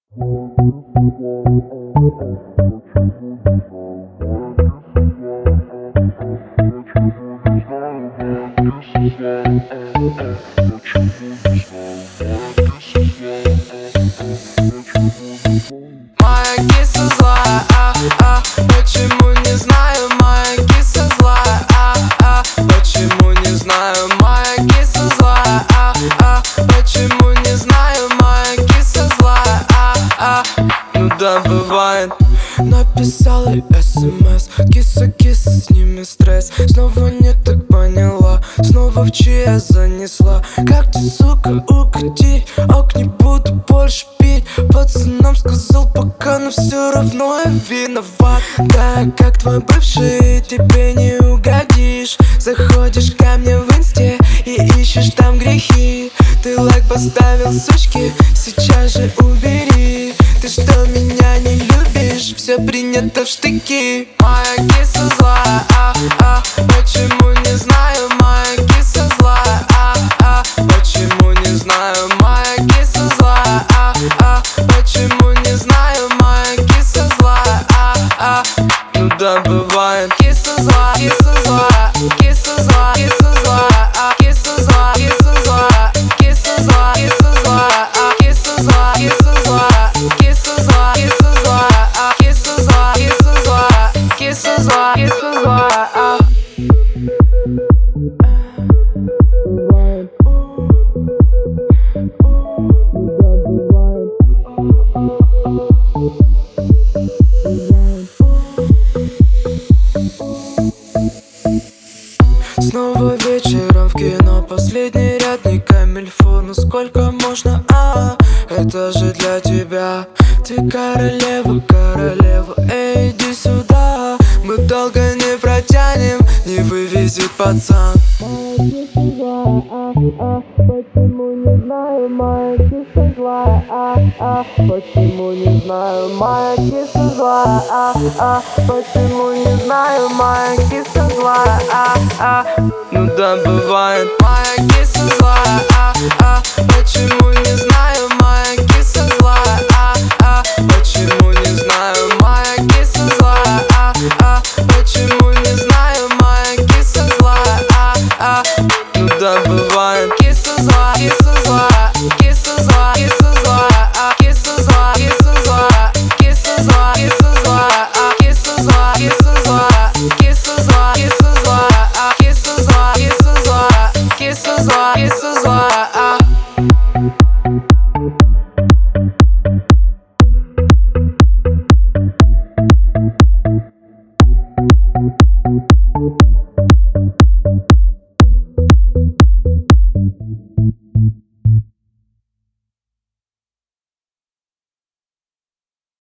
Моя киса злая, почему не знаю, моя киса злая, почему не знаю, моя киса злая, почему не знаю, моя киса злая, ну да, бывает. Написала СМС, киса, сними стресс. Снова не так поняла, снова в ЧС занесла. Как ты, сука, укатить? Ок, не буду больше пить. Пацанам сказал пока, но все равно я виноват. Да, как твой бывший, тебе не угодишь. Заходишь ко мне в инсте и ищешь там грехи. Ты лайк поставил, сучки, сейчас же убери. Ты что, меня не любишь? Все принято в штыки. Моя киса злая, почему не знаю, моя киса злая, почему не знаю, моя киса злая, почему не знаю, моя киса злая, ну да, бывает. Киса злая, киса злая, киса злая, киса злая, киса злая, киса злая, киса злая, киса злая, киса злая, киса злая, киса злая, киса злая, киса злая, киса злая, киса злая, киса злая. Снова вечером в кино, последний ряд, не камильфо. Ну сколько можно, это же для тебя. Ты королева, королева, эй, иди сюда. Мы долго не протянем, не вывезет пацан. Почему не знаю, моя киса злая, почему не знаю, моя киса злая, почему не знаю, моя киса злая, ну да, бывает. Моя киса злая, почему не знаю.